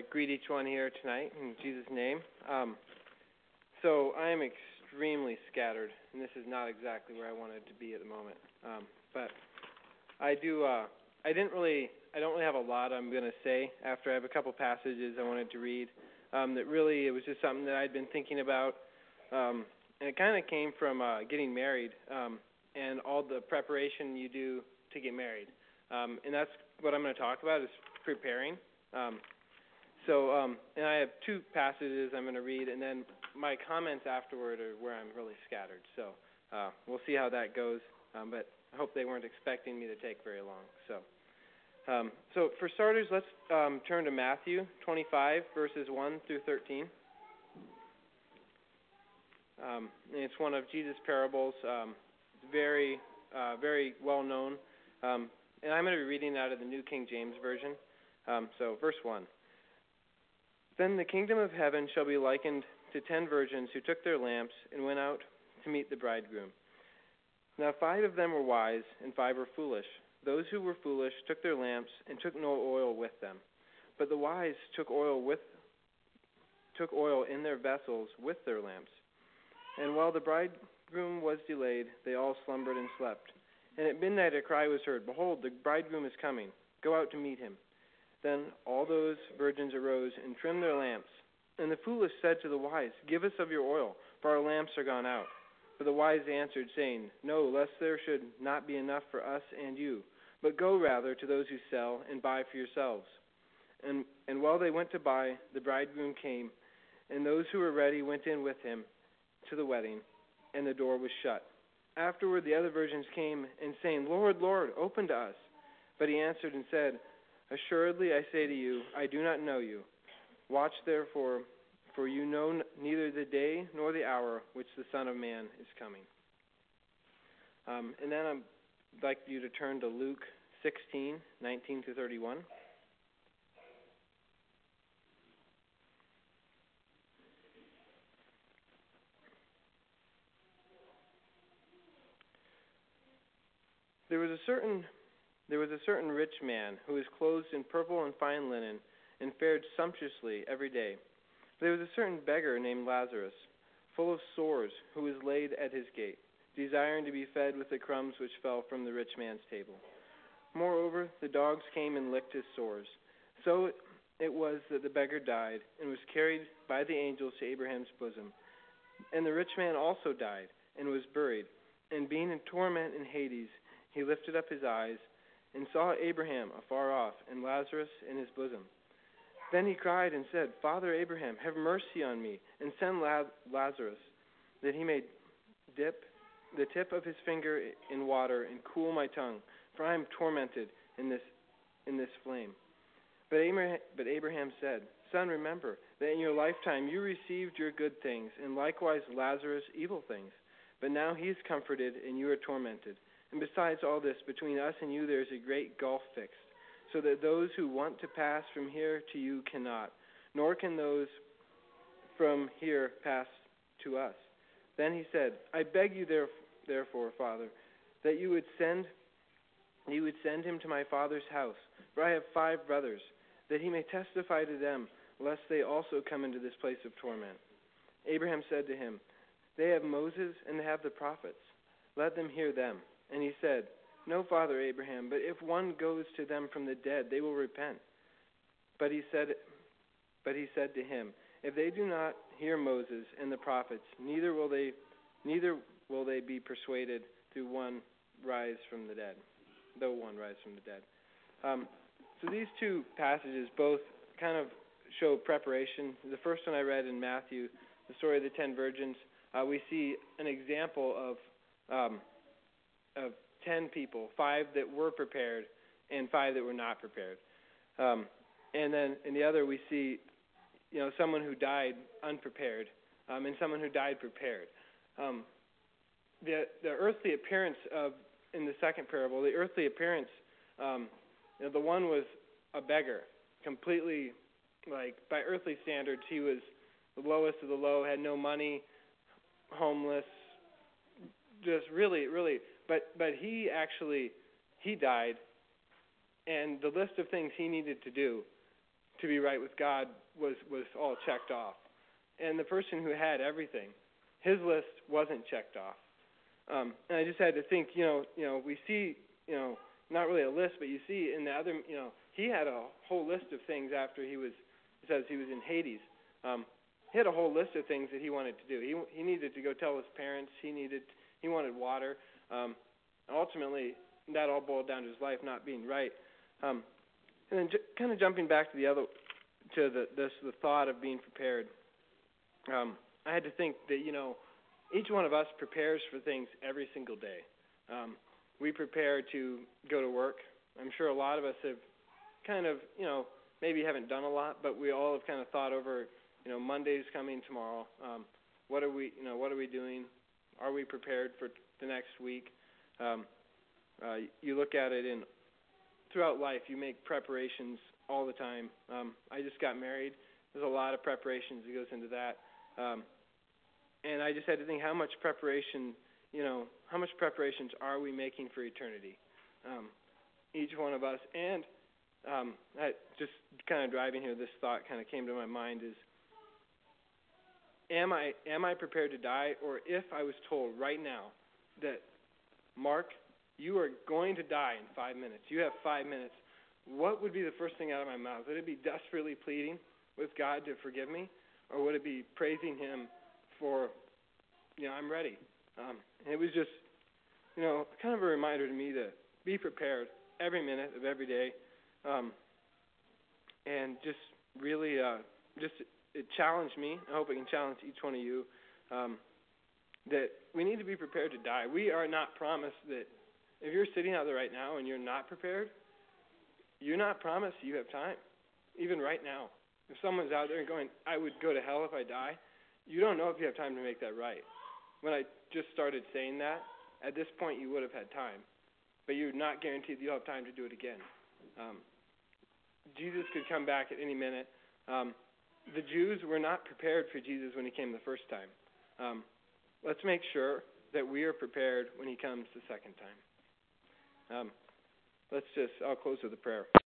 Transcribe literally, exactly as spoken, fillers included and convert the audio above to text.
to greet each one here tonight in Jesus' name. Um, so I am extremely scattered, and this is not exactly where I wanted to be at the moment. Um, but I do. Uh, I didn't really. I don't really have a lot I'm going to say after I have a couple passages I wanted to read. Um, that really, it was just something that I'd been thinking about, um, and it kind of came from uh, getting married um, and all the preparation you do to get married. Um, and that's what I'm going to talk about is preparing. Um, so, um, and I have two passages I'm going to read, and then my comments afterward are where I'm really scattered. So uh, we'll see how that goes, um, but I hope they weren't expecting me to take very long. So, um, so for starters, let's um, turn to Matthew twenty-five, verses one through thirteen. Um, and it's one of Jesus' parables, um, very, uh, very well known. Um, and I'm going to be reading out of the New King James Version. Um, so, verse one. Then the kingdom of heaven shall be likened to ten virgins who took their lamps and went out to meet the bridegroom. Now five of them were wise, and five were foolish. Those who were foolish took their lamps and took no oil with them. But the wise took oil with took oil in their vessels with their lamps. And while the bridegroom was delayed, they all slumbered and slept. And at midnight a cry was heard, Behold, the bridegroom is coming. Go out to meet him. Then all those virgins arose and trimmed their lamps. And the foolish said to the wise, Give us of your oil, for our lamps are gone out. But the wise answered, saying, No, lest there should not be enough for us and you. But go rather to those who sell and buy for yourselves. And, and while they went to buy, the bridegroom came, and those who were ready went in with him to the wedding, and the door was shut. Afterward the other virgins came, and saying, Lord, Lord, open to us. But he answered and said, Assuredly I say to you, I do not know you. Watch therefore, for you know n- neither the day nor the hour which the Son of Man is coming. Um, and then I'd like you to turn to Luke sixteen, nineteen to thirty-one. There was a certain There was a certain rich man who was clothed in purple and fine linen and fared sumptuously every day. There was a certain beggar named Lazarus, full of sores, who was laid at his gate, desiring to be fed with the crumbs which fell from the rich man's table. Moreover, the dogs came and licked his sores. So it was that the beggar died and was carried by the angels to Abraham's bosom. And the rich man also died and was buried, and being in torment in Hades, he lifted up his eyes and saw Abraham afar off, and Lazarus in his bosom. Then he cried and said, Father Abraham, have mercy on me, and send Lazarus, that he may dip the tip of his finger in water and cool my tongue, for I am tormented in this in this flame. But Abraham, but Abraham said, Son, remember that in your lifetime you received your good things, and likewise Lazarus evil things. But now he is comforted, and you are tormented. And besides all this, between us and you there is a great gulf fixed, so that those who want to pass from here to you cannot, nor can those from here pass to us. Then he said, I beg you therefore, Father, that you would send you would send him to my father's house, for I have five brothers, that he may testify to them, lest they also come into this place of torment. Abraham said to him, They have Moses and they have the prophets. Let them hear them. And he said, No, Father Abraham, but if one goes to them from the dead, they will repent. But he said, but he said to him, If they do not hear Moses and the prophets, neither will they, neither will they be persuaded through one rise from the dead, though one rise from the dead. Um, so these two passages both kind of show preparation. The first one I read in Matthew, the story of the ten virgins, uh, we see an example of um, of ten people, five that were prepared and five that were not prepared. Um, and then in the other we see, you know, someone who died unprepared um, and someone who died prepared. Um, the the earthly appearance of, in the second parable, the earthly appearance, um, you know, the one was a beggar, completely, like, by earthly standards, he was the lowest of the low, had no money, homeless, just really, really, but but he actually, he died, and the list of things he needed to do to be right with God was, was all checked off. And the person who had everything, his list wasn't checked off. Um, and I just had to think, you know, you know, we see, you know, not really a list, but you see in the other, you know, he had a whole list of things after he was, it says he was in Hades. Um, he had a whole list of things that he wanted to do. He he needed to go tell his parents. He needed, he wanted water. Um, ultimately, that all boiled down to his life not being right. Um, and then j- kind of jumping back to the other, to the this the thought of being prepared. Um, I had to think that, you know, each one of us prepares for things every single day. Um, we prepare to go to work. I'm sure a lot of us have kind of, you know, maybe haven't done a lot, but we all have kind of thought over, you know, Monday's coming tomorrow. Um, what are we, you know, what are we doing? Are we prepared for the next week? Um, uh, you look at it in throughout life. You make preparations all the time. Um, I just got married. There's a lot of preparations that goes into that. Um, and I just had to think how much preparation, you know, how much preparations are we making for eternity? Um, each one of us. And um, I, just kind of driving here, this thought kind of came to my mind is, am I am I prepared to die? Or if I was told right now that, Mark, you are going to die in five minutes. You have five minutes. What would be the first thing out of my mouth? Would it be desperately pleading with God to forgive me? Or would it be praising him for, you know, I'm ready? Um, and it was just, you know, kind of a reminder to me to be prepared every minute of every day. Um, and just really, uh, just it challenged me. I hope it can challenge each one of you um, that we need to be prepared to die. We are not promised that if you're sitting out there right now and you're not prepared, you're not promised you have time, even right now. If someone's out there going, I would go to hell if I die, you don't know if you have time to make that right. When I just started saying that, at this point you would have had time, but you're not guaranteed you'll have time to do it again. Um, Jesus could come back at any minute. Um, the Jews were not prepared for Jesus when he came the first time. Um, let's make sure that we are prepared when he comes the second time. Um, let's just, I'll close with a prayer.